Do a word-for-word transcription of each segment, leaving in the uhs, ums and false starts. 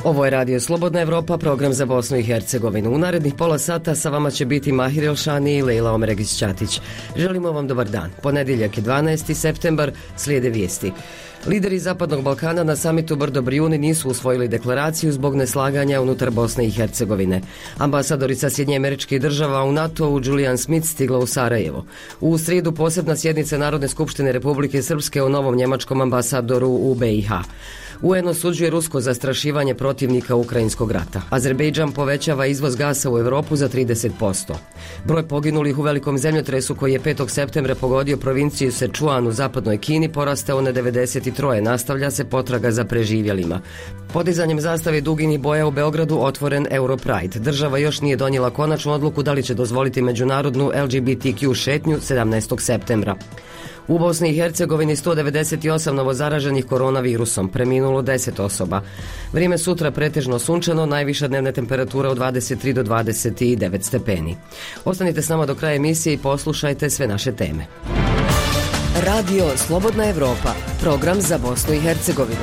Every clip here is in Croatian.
Ovo je Radio Slobodna Evropa, program za Bosnu i Hercegovinu. U narednih pola sata sa vama će biti Mahir Elšani i Lejla Omeregić-Ćatić. Želimo vam dobar dan. Ponedjeljak je dvanaesti septembar, slijede vijesti. Lideri Zapadnog Balkana na samitu Brdo Brijuni nisu usvojili deklaraciju zbog neslaganja unutar Bosne i Hercegovine. Ambasadorica Sjedinjenih Američkih Država u NATO-u Julian Smith stigla u Sarajevo. U srijedu posebna sjednica Narodne skupštine Republike Srpske o novom njemačkom ambasadoru u B i H. U N osuđuje rusko zastrašivanje protivnika ukrajinskog rata. Azerbejdžan povećava izvoz gasa u Europu za trideset posto. Broj poginulih u velikom zemljotresu koji je petog septembra pogodio provinciju Sichuan u zapadnoj Kini porastao na devedeset tri. Nastavlja se potraga za preživjelima. Podizanjem zastave duginih boja u Beogradu otvoren Europride. Država još nije donijela konačnu odluku da li će dozvoliti međunarodnu L G B T Q šetnju sedamnaestog septembra. U Bosni i Hercegovini sto devedeset osam novozaraženih koronavirusom, preminulo deset osoba. Vrijeme sutra pretežno sunčano, najviša dnevna temperatura od dvadeset tri do dvadeset devet stepeni. Ostanite s nama do kraja emisije i poslušajte sve naše teme. Radio Slobodna Evropa, program za Bosnu i Hercegovinu.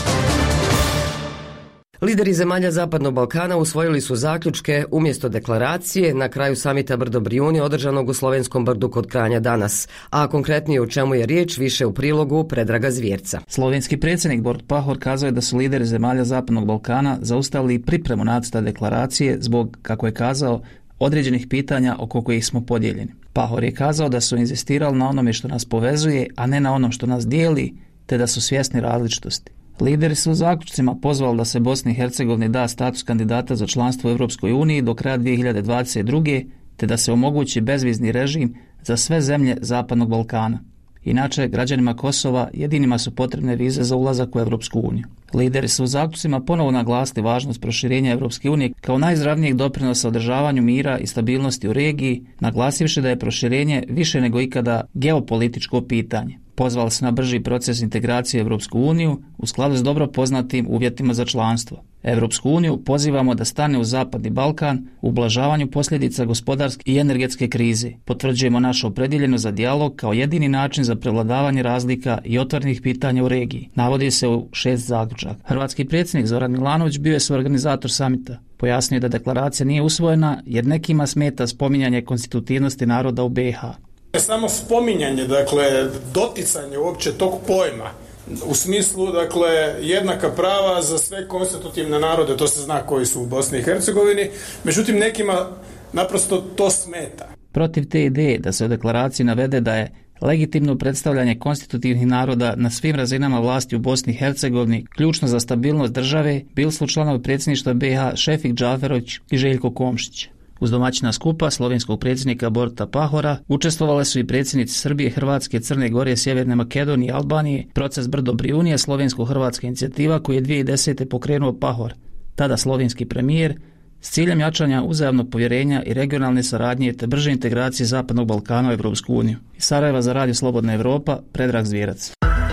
Lideri zemalja Zapadnog Balkana usvojili su zaključke umjesto deklaracije na kraju samita Brdo Brijuni održanog u Slovenskom Brdu kod Kranja danas. A konkretnije u čemu je riječ više u prilogu Predraga Zvjerca. Slovenski predsjednik Borut Pahor kazao je da su lideri zemalja Zapadnog Balkana zaustavili pripremu nacrta deklaracije zbog, kako je kazao, određenih pitanja oko kojih smo podijeljeni. Pahor je kazao da su inzistirali na onome što nas povezuje, a ne na onom što nas dijeli, te da su svjesni različitosti. Lideri su u zaključcima pozvali da se Bosni i Hercegovini da status kandidata za članstvo u Europskoj uniji do kraja dvije hiljade dvadeset druge. te da se omogući bezvizni režim za sve zemlje Zapadnog Balkana. Inače, građanima Kosova jedinima su potrebne vize za ulazak u Europsku uniju. Lideri su u zaključcima ponovo naglasili važnost proširenja Europske unije kao najizravnijeg doprinosa održavanju mira i stabilnosti u regiji, naglasivši da je proširenje više nego ikada geopolitičko pitanje. Pozvali se na brži proces integracije u Europsku uniju u skladu s dobro poznatim uvjetima za članstvo. Europsku uniju pozivamo da stane u Zapadni Balkan u ublažavanju posljedica gospodarske i energetske krize. Potvrđujemo našu opredjeljenost za dijalog kao jedini način za prevladavanje razlika i otvorenih pitanja u regiji. Navodi se u šest zaključaka. Hrvatski predsjednik Zoran Milanović bio je suorganizator samita. Pojasnio je da deklaracija nije usvojena jer nekima smeta spominjanje konstitutivnosti naroda u B i H. Samo spominjanje, dakle, doticanje uopće tog pojma u smislu, dakle, jednaka prava za sve konstitutivne narode, to se zna koji su u Bosni i Hercegovini, međutim nekima naprosto to smeta. Protiv te ideje da se u deklaraciji navede da je legitimno predstavljanje konstitutivnih naroda na svim razinama vlasti u Bosni i Hercegovini ključno za stabilnost države, bili su članovi predsjedništva B i H Šefik Džaferović i Željko Komšić. Uz domaćina skupa slovenskog predsjednika Boruta Pahora učestvovale su i predsjednici Srbije, Hrvatske, Crne Gore, Sjeverne Makedonije i Albanije. Proces Brdo Brijuni je slovensko-hrvatska inicijativa koju je dvije hiljade desete pokrenuo Pahor, tada slovenski premijer, s ciljem jačanja uzajamnog povjerenja i regionalne saradnje te brže integracije Zapadnog Balkana u Europsku uniju. Iz Sarajeva za Radio Slobodna Evropa, Predrag Zvjerac.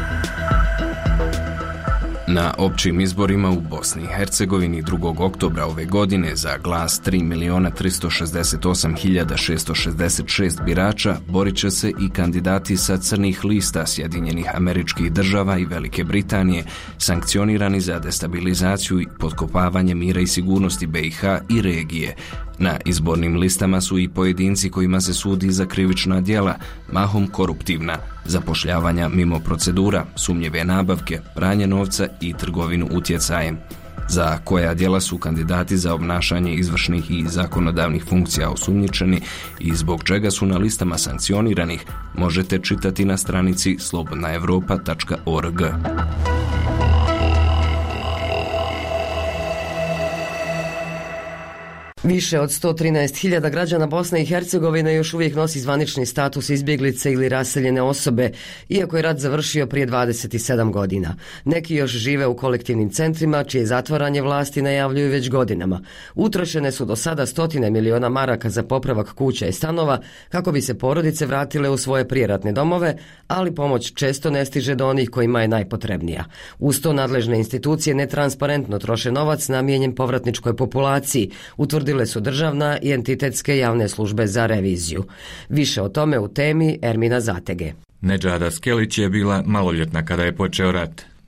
Na općim izborima u Bosni i Hercegovini drugog oktobra ove godine za glas tri milijuna tristo šezdeset osam hiljada šesto šezdeset šest birača borit će se i kandidati sa crnih lista Sjedinjenih Američkih Država i Velike Britanije, sankcionirani za destabilizaciju i potkopavanje mira i sigurnosti B i H i regije. Na izbornim listama su i pojedinci kojima se sudi za krivična djela, mahom koruptivna, zapošljavanja mimo procedura, sumnjive nabavke, pranje novca i trgovinu utjecajem. Za koja djela su kandidati za obnašanje izvršnih i zakonodavnih funkcija osumnjičeni i zbog čega su na listama sankcioniranih, možete čitati na stranici slobodna evropa tačka org. Više od sto trinaest hiljada građana Bosne i Hercegovine još uvijek nosi zvanični status izbjeglice ili raseljene osobe, iako je rat završio prije dvadeset sedam godina. Neki još žive u kolektivnim centrima, čije zatvaranje vlasti najavljuju već godinama. Utrošene su do sada stotine miliona maraka za popravak kuća i stanova, kako bi se porodice vratile u svoje prijeratne domove, ali pomoć često ne stiže do onih kojima je najpotrebnija. Uz to nadležne institucije netransparentno troše novac namijenjen povratničkoj populaciji, utvrdili su državna i entitetske javne službe za reviziju. Više o tome u temi Ermina Zatege. Nedžada Skelić je bila maloljetna kada je počeo rat.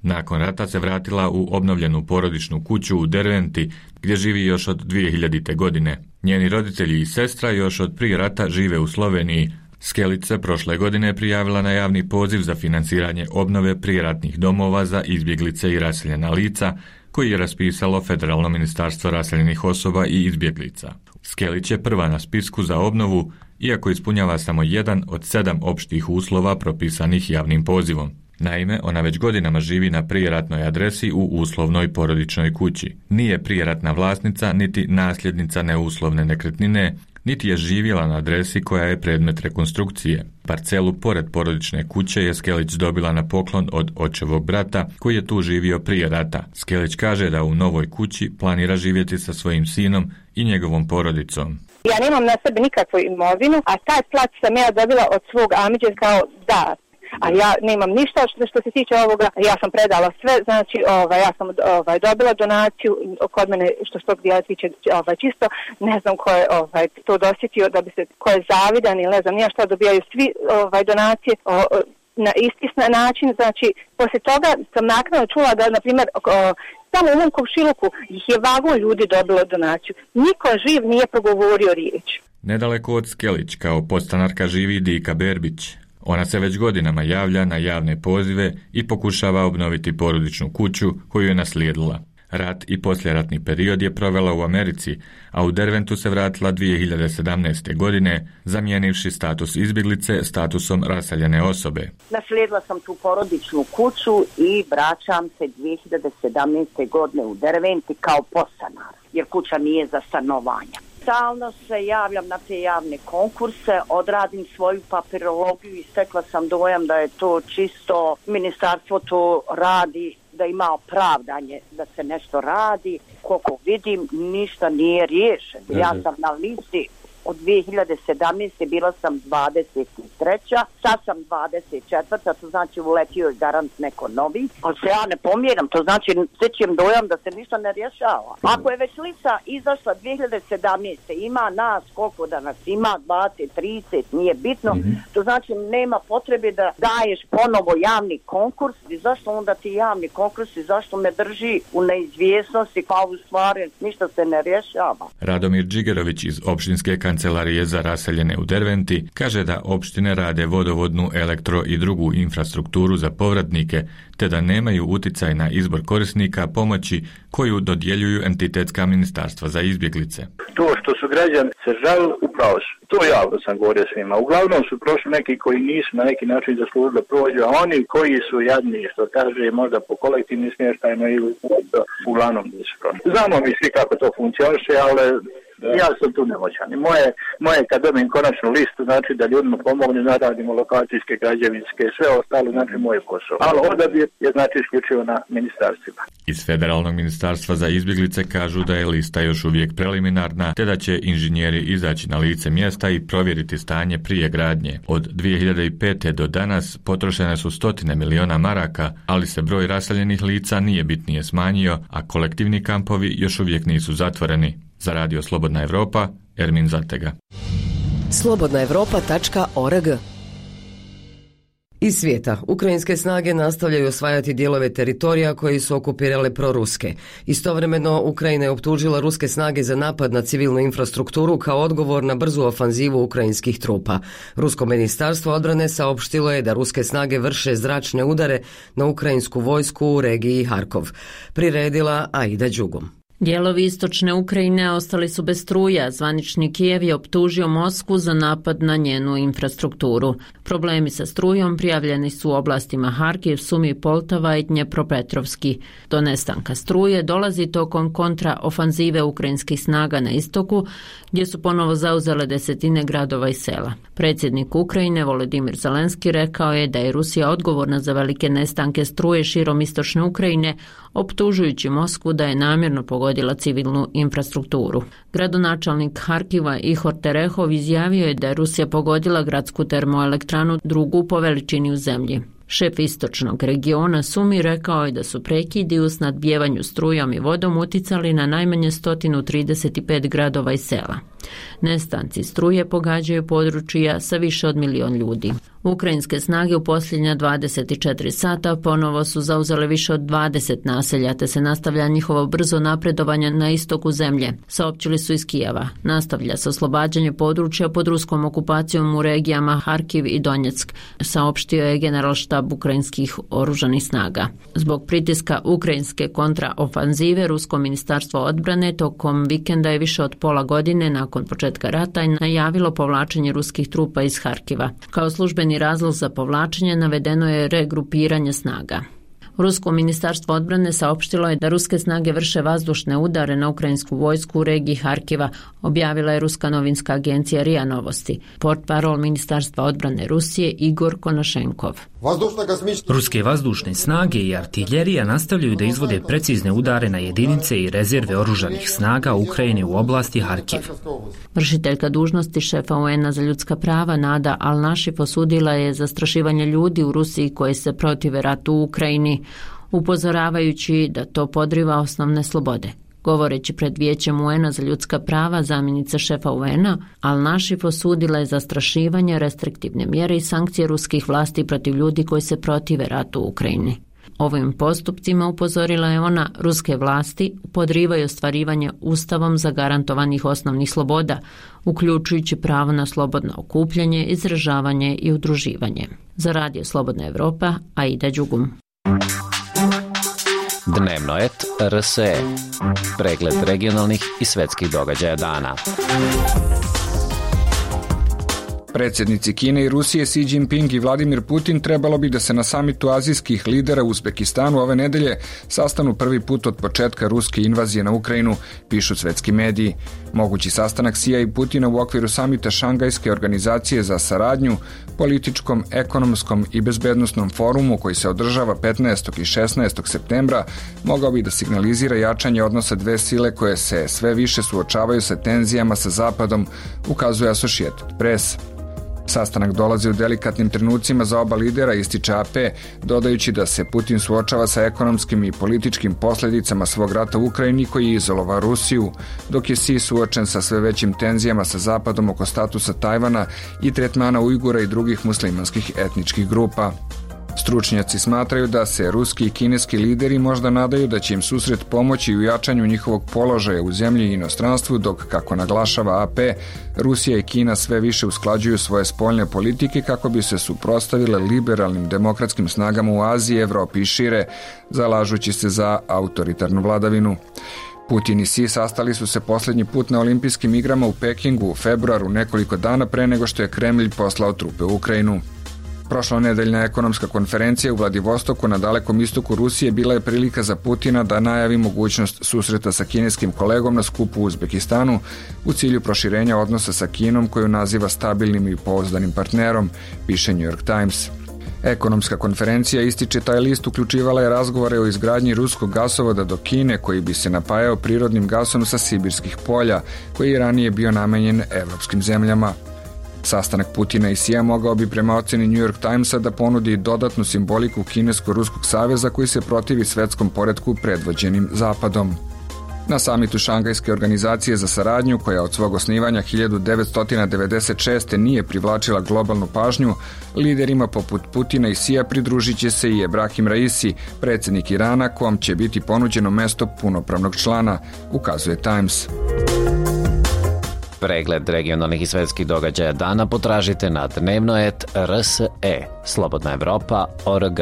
Nakon rata se vratila u obnovljenu porodičnu kuću u Derventi, gdje živi još od dvije hiljadite. godine. Njeni roditelji i sestra još od prije rata žive u Sloveniji. Skelić se prošle godine prijavila na javni poziv za financiranje obnove prijeratnih domova za izbjeglice i raseljena lica, koji je raspisalo Federalno ministarstvo raseljenih osoba i izbjeglica. Skelić je prva na spisku za obnovu, iako ispunjava samo jedan od sedam opštih uslova propisanih javnim pozivom. Naime, ona već godinama živi na prijeratnoj adresi u uslovnoj porodičnoj kući. Nije prijeratna vlasnica niti nasljednica neuslovne nekretnine, niti je živjela na adresi koja je predmet rekonstrukcije. Parcelu pored porodične kuće je Skelić dobila na poklon od očevog brata, koji je tu živio prije rata. Skelić kaže da u novoj kući planira živjeti sa svojim sinom i njegovom porodicom. Ja nemam na sebi nikakvu imovinu, a taj plac sam ja dobila od svog amidže kao dar. A ja nemam ništa što, što se tiče ovoga, ja sam predala sve, znači ovaj, ja sam ovaj, dobila donaciju, kod mene što što dijela tiče ovaj, čisto, ne znam ko je ovaj, to dosjetio, da bi se, ko je zavidan ili ne znam nija šta, dobijaju svi ovaj, donacije o, na isti način, znači poslije toga sam naknadno čula da, na primjer, samo u mom komšiluku ih je vagon ljudi dobilo donaciju, niko živ nije progovorio riječ. Nedaleko od Skelić kao podstanarka živi Dika Berbić. Ona se već godinama javlja na javne pozive i pokušava obnoviti porodičnu kuću koju je naslijedila. Rat i poslijeratni period je provela u Americi, a u Derventu se vratila dvije hiljade sedamnaeste. godine, zamijenivši status izbjeglice statusom raseljene osobe. Naslijedila sam tu porodičnu kuću i vraćam se dvije hiljade sedamnaeste. godine u Derventi kao podstanar, jer kuća nije za stanovanje. Stalno se javljam na te javne konkurse, odradim svoju papirologiju i stekla sam dojam da je to čisto, ministarstvo to radi, da ima opravdanje da se nešto radi. Koliko vidim, ništa nije riješeno. Ja sam na listi od dvije hiljade sedamnaeste. bila sam dvadeset treća. Sad sam dvadeset četvrta. To znači uletio je garant neko novi. Ali se ja ne pomjeram, to znači stečem dojam da se ništa ne rješava. Ako je već lista izašla dvije hiljade sedamnaeste. ima nas, koliko da nas ima, dvadeset, trideset, nije bitno. Mm-hmm. To znači nema potrebe da daješ ponovo javni konkurs. I zašto onda ti javni konkurs i zašto me drži u neizvjesnosti, kao u stvari ništa se ne rješava. Radomir Džigerović iz opštinske Kancelarije za raseljene u Derventi kaže da opštine rade vodovodnu, elektro i drugu infrastrukturu za povratnike, te da nemaju uticaj na izbor korisnika pomoći koju dodjeljuju entitetska ministarstva za izbjeglice. To što su građani se žalili, upravo su. To javno sam govorio svima. Uglavnom su prošli neki koji nisu na neki način zaslužili prođu, a oni koji su jadni, što kaže, možda po kolektivnim smještajima ili uglavnom nisu prošli. Znamo mi svi kako to funkcioniše, ali ja sam tu nemoćan. I moje, moje kad dobijem konačnu listu, znači da ljudima pomogne, naradimo lokacijske, građevinske, sve ostalo, znači moje posao. Ali odabir je znači isključivo na ministarstvima. Iz Federalnog ministarstva za izbjeglice kažu da je lista još uvijek preliminarna, te da će inženjeri izaći na lice mjesta i provjeriti stanje prije gradnje. Od dvije hiljade pete. do danas potrošene su stotine miliona maraka, ali se broj raseljenih lica nije bitnije smanjio, a kolektivni kampovi još uvijek nisu zatvoreni. Za radio Slobodna Evropa, Ermin Zatega. slobodna evropa tačka org. Iz svijeta, ukrajinske snage nastavljaju osvajati dijelove teritorija koji su okupirale proruske. Istovremeno, Ukrajina je optužila ruske snage za napad na civilnu infrastrukturu kao odgovor na brzu ofanzivu ukrajinskih trupa. Rusko ministarstvo odbrane saopštilo je da ruske snage vrše zračne udare na ukrajinsku vojsku u regiji Harkov. Priredila Aida Đugum. Dijelovi istočne Ukrajine ostali su bez struja. Zvanični Kijev je optužio Moskvu za napad na njenu infrastrukturu. Problemi sa strujom prijavljeni su u oblastima Harkiv, Sumi, Poltava i Dnjepropetrovski. Do nestanka struje dolazi tokom kontraofanzive ukrajinskih snaga na istoku, gdje su ponovo zauzele desetine gradova i sela. Predsjednik Ukrajine Volodimir Zelenski rekao je da je Rusija odgovorna za velike nestanke struje širom istočne Ukrajine, optužujući Moskvu da je namjerno pogodila civilnu infrastrukturu. Gradonačelnik Harkiva Ihor Terehov izjavio je da je Rusija pogodila gradsku termoelektranu, drugu po veličini u zemlji. Šef istočnog regiona Sumi rekao je da su prekidi u snadbijevanju strujom i vodom uticali na najmanje sto trideset pet gradova i sela. Nestanci struje pogađaju područja sa više od milion ljudi. Ukrajinske snage u posljednja dvadeset četiri sata ponovo su zauzele više od dvadeset naselja, te se nastavlja njihovo brzo napredovanje na istoku zemlje, saopćili su iz Kijeva. Nastavlja se oslobađanje područja pod ruskom okupacijom u regijama Harkiv i Donjeck, saopštio je generalštab ukrajinskih oružanih snaga. Zbog pritiska ukrajinske kontraofanzive, Rusko ministarstvo odbrane tokom vikenda je više od pola godine nakon početka rata i najavilo povlačenje ruskih trupa iz Harkiva. Kao službeni razlog za povlačenje navedeno je regrupiranje snaga. Rusko ministarstvo odbrane saopštilo je da ruske snage vrše vazdušne udare na ukrajinsku vojsku u regiji Harkiva, objavila je ruska novinska agencija R I A Novosti. Portparol ministarstva odbrane Rusije Igor Konašenkov. Ruske vazdušne snage i artiljerija nastavljaju da izvode precizne udare na jedinice i rezerve oružanih snaga Ukrajine u oblasti Harkiv. Vršiteljka dužnosti šefa U N-a za ljudska prava Nada Al-Nashif osudila je zastrašivanje ljudi u Rusiji koji se protive ratu u Ukrajini, upozoravajući da to podriva osnovne slobode. Govoreći pred Vijećem U N-a za ljudska prava, zamjenica šefa U N-a Al-Nashif osudila je zastrašivanje, restriktivne mjere i sankcije ruskih vlasti protiv ljudi koji se protive ratu u Ukrajini. Ovim postupcima, upozorila je ona, ruske vlasti podrivaju ostvarivanje ustavom zagarantovanih osnovnih sloboda, uključujući pravo na slobodno okupljanje, izražavanje i udruživanje. Za Radio Slobodna Evropa, Aida Đugum. Dnevnoet R S E. Pregled regionalnih i svetskih događaja dana. Predsjednici Kine i Rusije Xi Jinping i Vladimir Putin trebalo bi da se na samitu azijskih lidera u Uzbekistanu ove nedelje sastanu prvi put od početka ruske invazije na Ukrajinu, pišu svetski mediji. Mogući sastanak Xija i Putina u okviru samita Šangajske organizacije za saradnju, političkom, ekonomskom i bezbednosnom forumu koji se održava petnaestog i šesnaestog septembra mogao bi da signalizira jačanje odnosa dve sile koje se sve više suočavaju sa tenzijama sa Zapadom, ukazuje Associated Press. Sastanak dolazi u delikatnim trenucima za oba lidera, ističe A P, dodajući da se Putin suočava sa ekonomskim i političkim posljedicama svog rata u Ukrajini koji je izolovao Rusiju, dok je Xi suočen sa sve većim tenzijama sa Zapadom oko statusa Tajvana i tretmana Ujgura i drugih muslimanskih etničkih grupa. Stručnjaci smatraju da se ruski i kineski lideri možda nadaju da će im susret pomoći u jačanju njihovog položaja u zemlji i inostranstvu, dok, kako naglašava A P, Rusija i Kina sve više usklađuju svoje spoljne politike kako bi se suprotstavile liberalnim demokratskim snagama u Aziji, Evropi i šire, zalažući se za autoritarnu vladavinu. Putin i Xi sastali su se posljednji put na olimpijskim igrama u Pekingu u februaru, nekoliko dana pre nego što je Kremlj poslao trupe u Ukrajinu. Prošlonedeljna ekonomska konferencija u Vladivostoku na dalekom istoku Rusije bila je prilika za Putina da najavi mogućnost susreta sa kineskim kolegom na skupu u Uzbekistanu u cilju proširenja odnosa sa Kinom koju naziva stabilnim i pouzdanim partnerom, piše New York Times. Ekonomska konferencija, ističe taj list, uključivala je razgovore o izgradnji ruskog gasovoda do Kine koji bi se napajao prirodnim gasom sa sibirskih polja, koji je ranije bio namenjen evropskim zemljama. Sastanak Putina i Xija mogao bi prema oceni New York Timesa da ponudi dodatnu simboliku Kinesko-Ruskog saveza koji se protivi svetskom poretku predvođenim Zapadom. Na samitu Šangajske organizacije za saradnju, koja od svog osnivanja hiljadu devetsto devedeset šeste. nije privlačila globalnu pažnju, liderima poput Putina i Xija pridružit će se i Ebrahim Raisi, predsjednik Irana, kom će biti ponuđeno mesto punopravnog člana, ukazuje Times. Pregled regionalnih i svetskih događaja dana potražite na dnevnoet R S E. Slobodna Evropa O R G.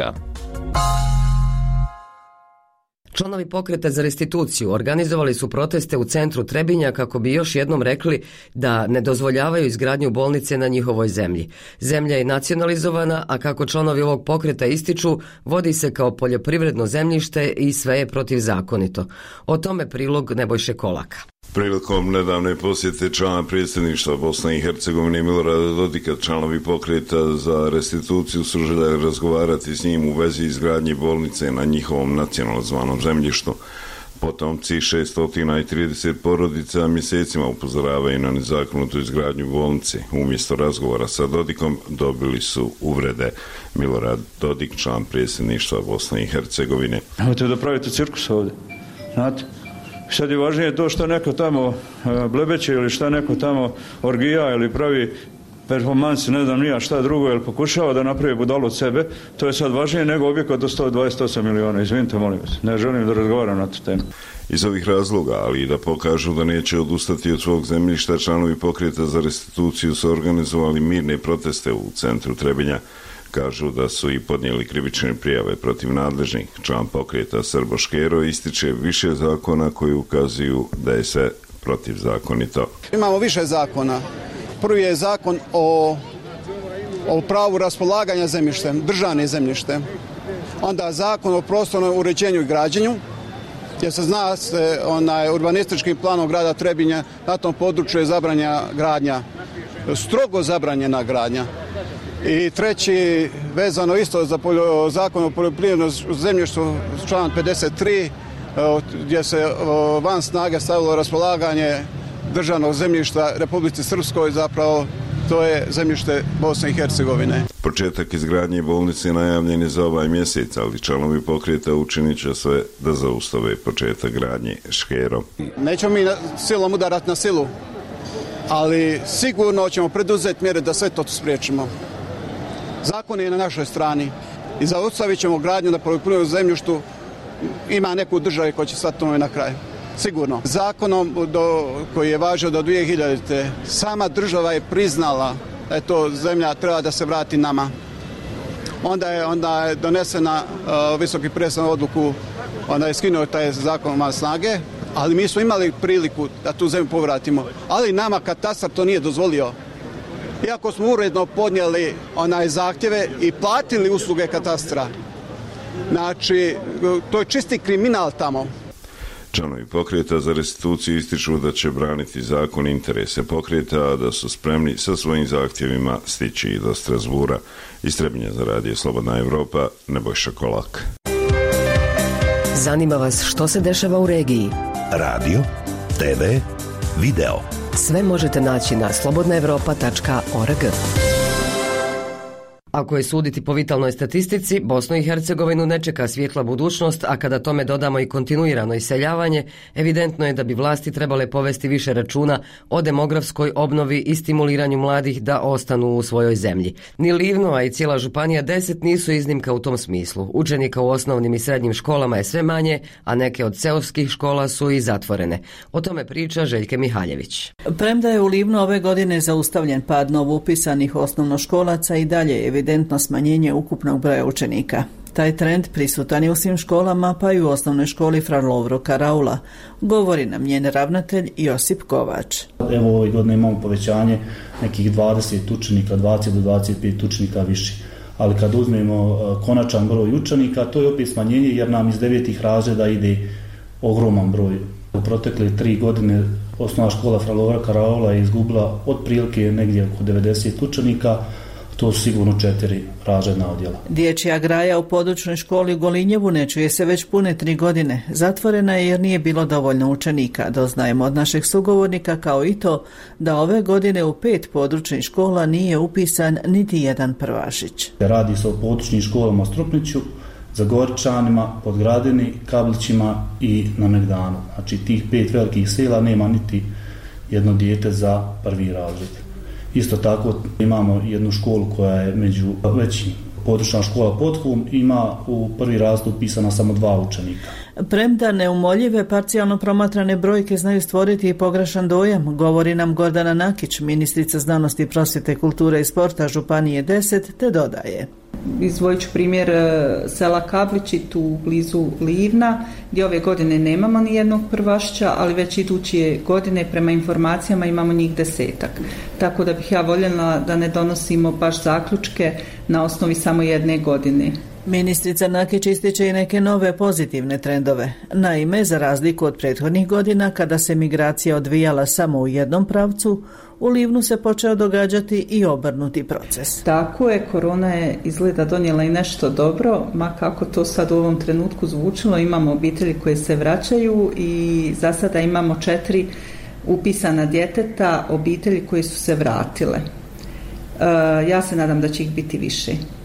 Članovi pokreta za restituciju organizovali su proteste u centru Trebinja kako bi još jednom rekli da ne dozvoljavaju izgradnju bolnice na njihovoj zemlji. Zemlja je nacionalizovana, a kako članovi ovog pokreta ističu, vodi se kao poljoprivredno zemljište i sve je protivzakonito. O tome prilog Nebojše Kolaka. Prilikom nedavne posjete člana predsjedništva Bosne i Hercegovine Milorada Dodika, članovi pokreta za restituciju su željeli razgovarati s njim u vezi izgradnje bolnice na njihovom nacionalizovanom zemljištu. Potomci šesto trideset porodica mjesecima upozoravaju na nezakonitu izgradnju bolnice. Umjesto razgovora sa Dodikom dobili su uvrede. Milorad Dodik, član predsjedništva Bosne i Hercegovine. Nemojte da pravite cirkus ovdje, znate? Sad je važnije to što neko tamo blebeće ili šta neko tamo orgija ili pravi performansi, ne znam nija šta drugo, ili pokušava da napravi budalu od sebe, to je sad važnije nego objekat od sto dvadeset osam miliona. Izvinite, molim vas, ne želim da razgovaram na tu temu. Iz ovih razloga, ali i da pokažu da neće odustati od svog zemljišta, članovi pokreta za restituciju su organizovali mirne proteste u centru Trebinja. Kažu da su i podnijeli krivične prijave protiv nadležnih. Član pokreta Srbo Škero ističe više zakona koji ukazuju da je sve protivzakonito. Imamo više zakona. Prvi je zakon o, o pravu raspolaganja zemljištem, državnim zemljištem. Onda zakon o prostornom uređenju i građenju, gdje se zna se onaj urbanističkim planom grada Trebinja na tom području je zabranjena gradnja, strogo zabranjena gradnja. I treći, vezano isto za poljo, zakon o poljoprivrednom zemljištu, član pedeset tri, gdje se van snage stavilo raspolaganje državnog zemljišta Republici Srpskoj, zapravo to je zemljište Bosne i Hercegovine. Početak izgradnje bolnice najavljen je za ovaj mjesec, ali članovi pokreta učinit će sve da zaustave početak gradnje Škero. Nećemo mi silom udarati na silu, ali sigurno ćemo preduzeti mjere da sve to spriječimo. Zakon je na našoj strani i zaustavit ćemo gradnju na poljoprivrednom zemljištu. Ima neku državu koja će stati tome na kraj. Sigurno. Zakonom do, koji je važio do dvije hiljadite. sama država je priznala da je to zemlja treba da se vrati nama. Onda je, onda je donesena uh, visoki predstavnik odluku, onda je skinuo taj zakon van snage, ali mi smo imali priliku da tu zemlju povratimo. Ali nama katastar to nije dozvolio. Iako smo uredno podnijeli onaj zahtjeve i platili usluge katastra. Znači, to je čisti kriminal tamo. Članovi pokreta za restituciju ističu da će braniti zakon interese pokreta, a da su spremni sa svojim zahtjevima stići i do Strasbura. Iz Trebinja za radio Slobodna Evropa, Nebojša Kolak. Zanima vas što se dešava u regiji? Radio, te ve, video. Sve možete naći na slobodna evropa tačka org. Ako je suditi po vitalnoj statistici, Bosnu i Hercegovinu ne čeka svjetla budućnost, a kada tome dodamo i kontinuirano iseljavanje, evidentno je da bi vlasti trebale povesti više računa o demografskoj obnovi i stimuliranju mladih da ostanu u svojoj zemlji. Ni Livno, a i cijela županija deset nisu iznimka u tom smislu. Učenika u osnovnim i srednjim školama je sve manje, a neke od seoskih škola su i zatvorene. O tome priča Željke Mihaljević. Premda je u Livnu ove godine zaustavljen pad novoupisanih osnovnoškolaca i dalje je evidentno smanjenje ukupnog broja učenika. Taj trend prisutan je u svim školama, pa i u osnovnoj školi Fra Lovro Karaula, govori nam njen ravnatelj Josip Kovač. Evo ove godine imamo povećanje nekih dvadeset učenika, dvadeset do dvadeset pet učenika više. Ali kad uzmemo konačan broj učenika, to je opet smanjenje jer nam iz devetih razreda ide ogroman broj. U protekle tri godine osnovna škola Fra Lovro Karaula je izgubila otprilike negdje oko devedeset učenika, to su sigurno četiri razredna odjela. Dječja graja u područnoj školi u Golinjevu ne čuje se već pune tri godine. Zatvorena je jer nije bilo dovoljno učenika. Doznajemo od našeg sugovornika kao i to da ove godine u pet područnih škola nije upisan niti jedan prvašić. Radi se o područnim školama u Strupniću, Zagorčanima, Podgradini, Kablićima i na Megdanu. Znači tih pet velikih sela nema niti jedno dijete za prvi razred. Isto tako imamo jednu školu koja je među većim. Područna škola Pothum ima u prvi razred upisana samo dva učenika. Premda neumoljive parcijalno promatrane brojke znaju stvoriti i pogrešan dojam, govori nam Gordana Nakić, ministrica znanosti, prosvjete, kulture i sporta Županije deset, te dodaje. Izdvojit ću primjer sela Kablići, tu blizu Livna, gdje ove godine nemamo ni jednog prvašića, ali već iduće godine prema informacijama imamo njih desetak. Tako da bih ja voljela da ne donosimo baš zaključke na osnovi samo jedne godine. Ministrica Nakić ističe i neke nove pozitivne trendove. Naime, za razliku od prethodnih godina, kada se migracija odvijala samo u jednom pravcu, u Livnu se počeo događati i obrnuti proces. Tako je, korona je izgleda donijela i nešto dobro, ma kako to sad u ovom trenutku zvučilo, imamo obitelji koje se vraćaju i za sada imamo četiri upisana djeteta obitelji koje su se vratile. E, ja se nadam da će ih biti više.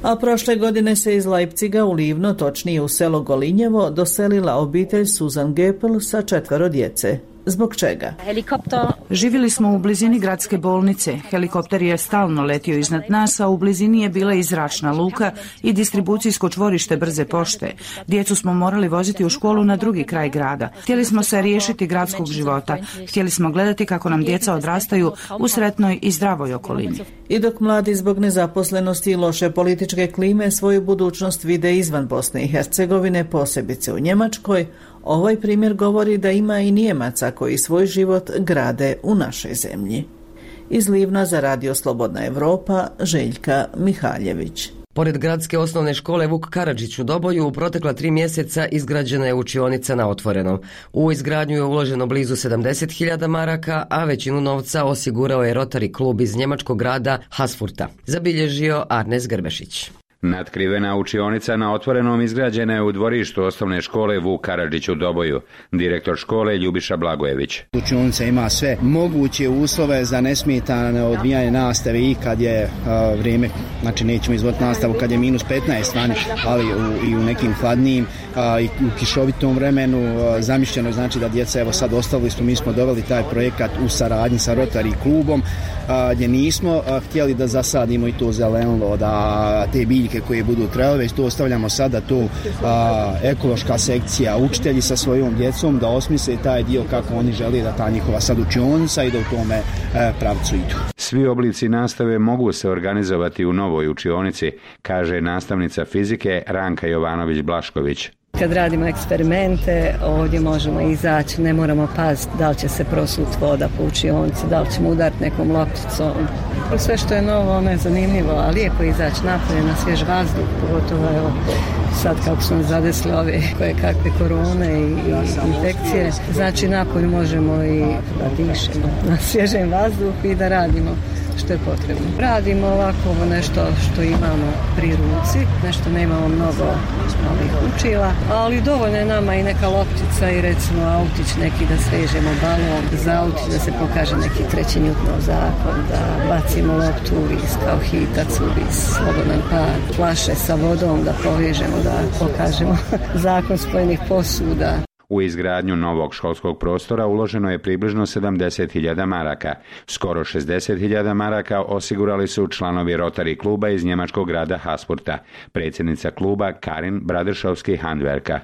A prošle godine se iz Leipciga u Livno, točnije u selo Golinjevo, doselila obitelj Susan Gepel sa četvero djece. Zbog čega? Helikopter. Živjeli smo u blizini gradske bolnice. Helikopter je stalno letio iznad nas, a u blizini je bila i zračna luka i distribucijsko čvorište brze pošte. Djecu smo morali voziti u školu na drugi kraj grada. Htjeli smo se riješiti gradskog života. Htjeli smo gledati kako nam djeca odrastaju u sretnoj i zdravoj okolini. I dok mladi zbog nezaposlenosti i loše političke klime svoju budućnost vide izvan Bosne i Hercegovine, posebice u Njemačkoj, ovaj primjer govori da ima i Nijemaca koji svoj život grade u našoj zemlji. Iz Livna za Radio Slobodna Evropa, Željka Mihaljević. Pored gradske osnovne škole Vuk Karadžić u Doboju u protekla tri mjeseca izgrađena je učionica na otvorenom. U izgradnju je uloženo blizu sedamdeset hiljada maraka, a većinu novca osigurao je Rotary klub iz njemačkog grada Hasfurta, zabilježio Arnes Grbešić. Natkrivena učionica na otvorenom izgrađena je u dvorištu osnovne škole Vuk Karadžić u Doboju. Direktor škole Ljubiša Blagojević. Učionica ima sve moguće uslove za nesmetano odvijanje nastave i kad je uh, vrijeme, znači nećemo izvoditi nastavu kad je minus petnaest vani, ali u, i u nekim hladnijim uh, i u kišovitom vremenu uh, zamišljeno je znači da djeca, evo sad ostavili smo, mi smo doveli taj projekat u saradnji sa Rotary klubom uh, gdje nismo uh, htjeli da zasadimo i to zelenilo, da te biljke koje budu trebali, već to ostavljamo sada tu a, ekološka sekcija, učitelji sa svojom djecom da osmisle taj dio kako oni žele da ta njihova sad učionica i da u tome e, pravcu idu. Svi oblici nastave mogu se organizovati u novoj učionici, kaže nastavnica fizike Ranka Jovanović-Blašković. Kad radimo eksperimente, ovdje možemo izaći, ne moramo paziti da li će se prosuti voda po učionici, da li ćemo udariti nekom lopticom. Sve što je novo, ono je zanimljivo, a lijepo je izaći napolje na svjež vazduh, pogotovo evo, sad kako smo zadesli ove koje kakve korone i, i infekcije. Znači napolje možemo i da dišemo na svježem vazduhu i da radimo što je potrebno. Radimo ovako nešto što imamo pri ruci, nešto nemamo mnogo ovih učila, ali dovoljno je nama i neka loptica i recimo autić neki da svežemo balon, za autić da se pokaže neki treći Newtonov zakon, da bacimo loptu u vis kao hitac u vis, slobodan pad, flaše sa vodom da povežemo, da pokažemo zakon spojenih posuda. U izgradnju novog školskog prostora uloženo je približno sedamdeset hiljada maraka. Skoro šezdeset hiljada maraka osigurali su članovi Rotary kluba iz njemačkog grada Hasfurta, predsjednica kluba Karin Braderšovski-Handverka.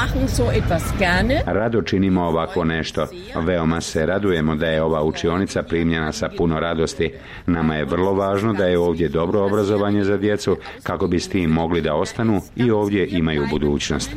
Rado činimo ovako nešto. Veoma se radujemo da je ova učionica primljena sa puno radosti. Nama je vrlo važno da je ovdje dobro obrazovanje za djecu kako bi s tim mogli da ostanu i ovdje imaju budućnost.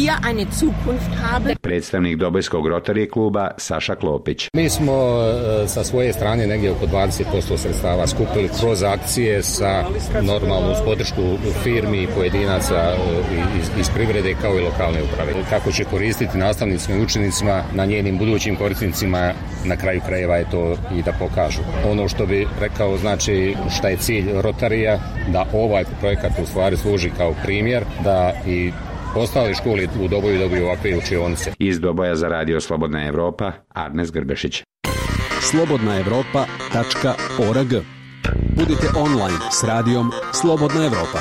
Predstavnik Dobojskog Rotary kluba Saša Klopić. Mi smo e, sa svoje strane negdje oko dvadeset posto sredstava skupili kroz akcije sa normalnu podršku firmi i pojedinaca e, iz, iz privrede kao i lokalne uprave. Kako će koristiti nastavnicima i učenicima, na njenim budućim korisnicima, na kraju krajeva je to i da pokažu. Ono što bi rekao, znači šta je cilj Rotarija, da ovaj projekat u stvari služi kao primjer, da i ostale škole u Doboju dobiju ovakve učionice. Iz Doboja za Radio Slobodna Evropa, Arnes Grbešić. slobodna evropa tačka org. Budite online s radijom Slobodna Evropa.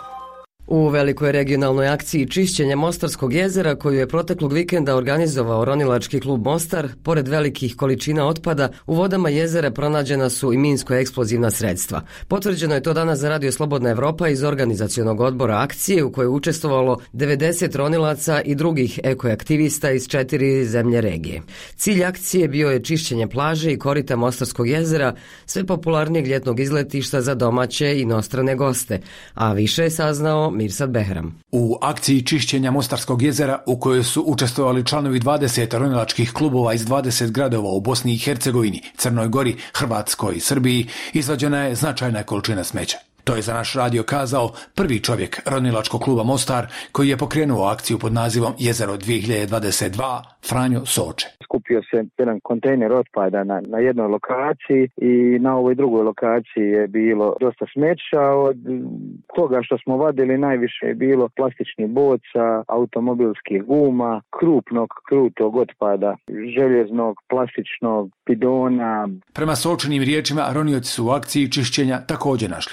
U velikoj regionalnoj akciji čišćenja Mostarskog jezera koju je proteklog vikenda organizovao Ronilački klub Mostar, pored velikih količina otpada, u vodama jezera pronađena su i minsko-eksplozivna sredstva. Potvrđeno je to danas za Radio Slobodna Evropa iz organizacionog odbora akcije u kojoj je učestvovalo devedeset ronilaca i drugih ekoaktivista iz četiri zemlje regije. Cilj akcije bio je čišćenje plaže i korita Mostarskog jezera, sve popularnijeg ljetnog izletišta za domaće i inostrane goste, a više je saznao Mirsad Behram. U akciji čišćenja Mostarskog jezera, u kojoj su učestvovali članovi dvadeset ronilačkih klubova iz dvadeset gradova u Bosni i Hercegovini, Crnoj Gori, Hrvatskoj i Srbiji, izvađena je značajna količina smeća. To je za naš radio kazao prvi čovjek Ronilačkog kluba Mostar, koji je pokrenuo akciju pod nazivom Jezero dvije hiljade dvadeset dva, Franjo Soče. Skupio se jedan kontejner otpada na, na jednoj lokaciji i na ovoj drugoj lokaciji je bilo dosta smeća. Od toga što smo vadili najviše je bilo plastičnih boca, automobilskih guma, krupnog, krutog otpada, željeznog, plastičnog, bidona. Prema Sočinim riječima, ronioci su u akciji čišćenja također našli. Nažalost,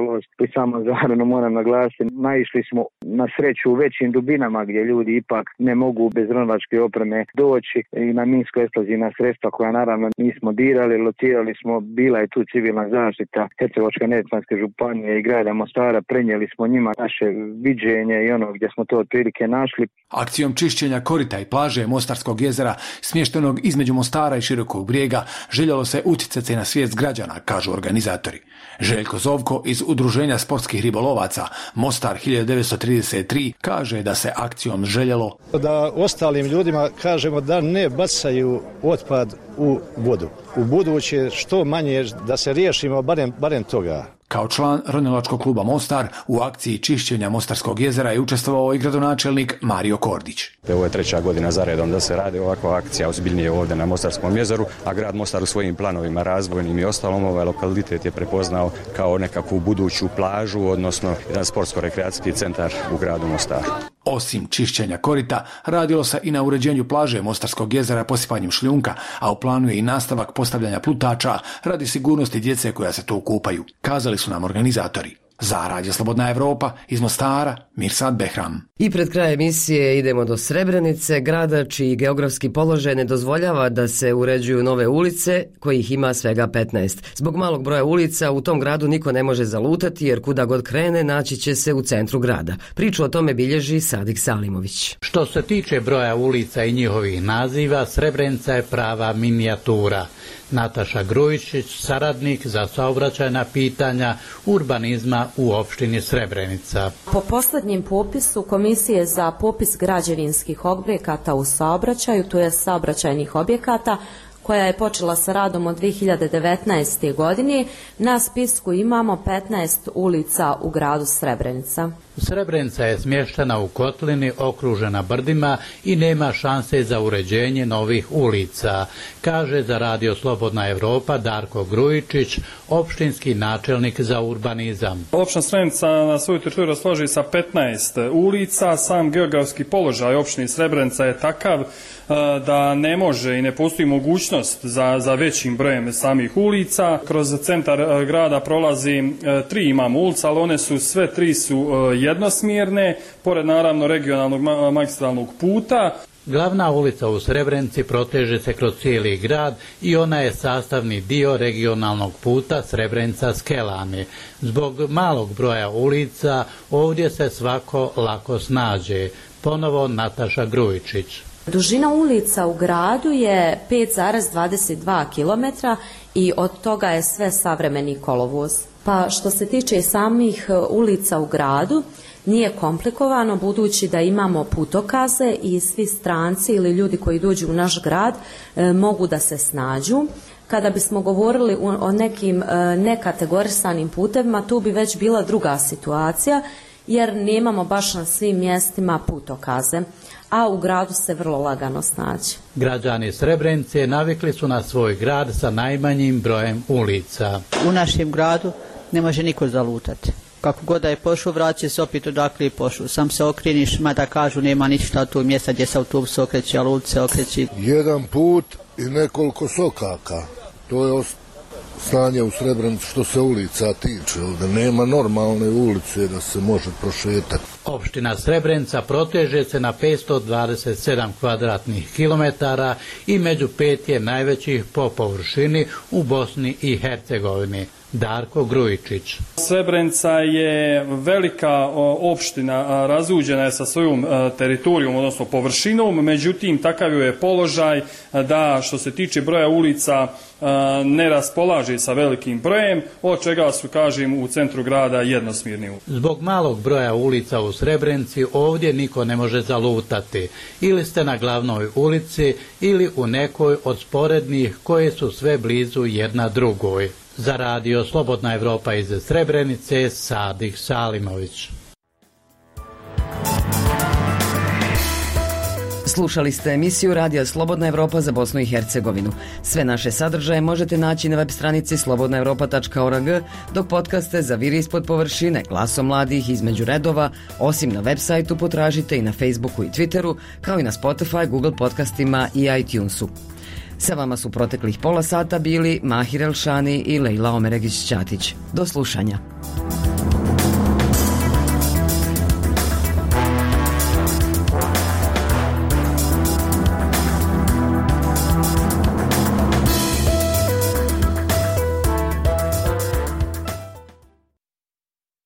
nažalost, i samo zavrano moram naglasiti, naišli smo na sreću u većim dubinama gdje ljudi ipak ne mogu bez ronilačke opreme doći i na minsko-eksplozivna sredstva koja naravno nismo dirali, locirali smo, bila je tu civilna zaštita Hercegovačko-neretvanske županije i grada Mostara, prenijeli smo njima naše viđenje i ono gdje smo to otprilike našli. Akcijom čišćenja korita i plaže Mostarskog jezera, smještenog između Mostara i Širokog Brijega, željelo se utjecati na svijest građana, kažu organizatori. Željko Zovko iz Udruženja sportskih ribolovaca Mostar hiljadu devetsto trideset tri kaže da se akcijom željelo da ostalim ljudima kažemo da ne bacaju otpad u vodu. U buduće što manje da se riješimo barem, barem toga. Kao član ronilačkog kluba Mostar u akciji čišćenja Mostarskog jezera je učestvovao i gradonačelnik Mario Kordić. Ovo je treća godina za redom da se radi ovakva akcija ozbiljnije ovdje na Mostarskom jezeru, a grad Mostar u svojim planovima razvojnim i ostalom ovaj lokalitet je prepoznao kao nekakvu buduću plažu, odnosno jedan sportsko-rekreacijski centar u gradu Mostaru. Osim čišćenja korita, radilo se i na uređenju plaže Mostarskog jezera posipanjem šljunka, a u planu je i nastavak postavljanja plutača radi sigurnosti djece koja se tu kupaju, kazali su nam organizatori. Za Radio Slobodna Evropa iz Mostara, Mirsad Behram. I pred kraj emisije idemo do Srebrenice, grada čiji geografski položaj ne dozvoljava da se uređuju nove ulice, kojih ima svega petnaest. Zbog malog broja ulica u tom gradu niko ne može zalutati, jer kuda god krene naći će se u centru grada. Priču o tome bilježi Sadik Salimović. Što se tiče broja ulica i njihovih naziva, Srebrenica je prava minijatura. Nataša Grujičić, saradnik za saobraćajna pitanja urbanizma u opštini Srebrenica. Po posljednjem popisu Komisije za popis građevinskih objekata u saobraćaju, to je saobraćajnih objekata, koja je počela sa radom od dvije hiljade devetnaeste. godine, na spisku imamo petnaest ulica u gradu Srebrenica. Srebrenica je smještena u kotlini, okružena brdima i nema šanse za uređenje novih ulica, kaže za Radio Slobodna Evropa Darko Grujičić, opštinski načelnik za urbanizam. Opština Srebrenica na svoju teritoriju raspolaže sa petnaest ulica, sam geografski položaj opštine Srebrenica je takav da ne može i ne postoji mogućnost za, za većim brojem samih ulica. Kroz centar grada prolazi tri imamo ulica, ali one su sve tri su jednosmjerne, pored naravno regionalnog magistralnog puta. Glavna ulica u Srebrenici proteže se kroz cijeli grad i ona je sastavni dio regionalnog puta Srebrenica-Skelani. Zbog malog broja ulica ovdje se svako lako snađe. Ponovo Nataša Grujičić. Dužina ulica u gradu je pet zarez dvadeset dva kilometra i od toga je sve savremeni kolovoz. Pa što se tiče samih ulica u gradu, nije komplikovano budući da imamo putokaze i svi stranci ili ljudi koji dođu u naš grad e, mogu da se snađu. Kada bismo govorili o nekim e, nekategorisanim putevima, tu bi već bila druga situacija, jer nemamo baš na svim mjestima putokaze, a u gradu se vrlo lagano snaći. Građani Srebrenice navikli su na svoj grad sa najmanjim brojem ulica. U našem gradu ne može niko zalutati. Kako god da je pošao, vraća se opet odakle je pošao. Sam se okreniš, mada kažu nema ništa tu mjesta gdje se autobus okreće, ali ulice okreći. Jedan put i nekoliko sokaka. To je stanje u Srebrenici što se ulica tiče. Ovdje nema normalne ulice da se može prošetati. Opština Srebrenica proteže se na petsto dvadeset sedam kvadratnih kilometara i među pet je najvećih po površini u Bosni i Hercegovini. Darko Grujičić. Srebrenica je velika opština, razuđena je sa svojom teritorijom, odnosno površinom, međutim takav je položaj da što se tiče broja ulica ne raspolaže sa velikim brojem, od čega su, kažem, u centru grada jednosmjerni. Zbog malog broja ulica u Srebrenici ovdje niko ne može zalutati. Ili ste na glavnoj ulici ili u nekoj od sporednih koje su sve blizu jedna drugoj. Za Radio Slobodna Evropa iz Srebrenice, Sadik Salimović. Slušali ste emisiju Radija Slobodna Evropa za Bosnu i Hercegovinu. Sve naše sadržaje možete naći na web stranici slobodna evropa tačka org, dok podcaste za Vir ispod površine, Glasom mladih, Između redova, osim na web sajtu potražite i na Facebooku i Twitteru, kao i na Spotify, Google podcastima i iTunesu. Sa vama su proteklih pola sata bili Mahir Elšani i Lejla Omeregić-Ćatić. Do slušanja.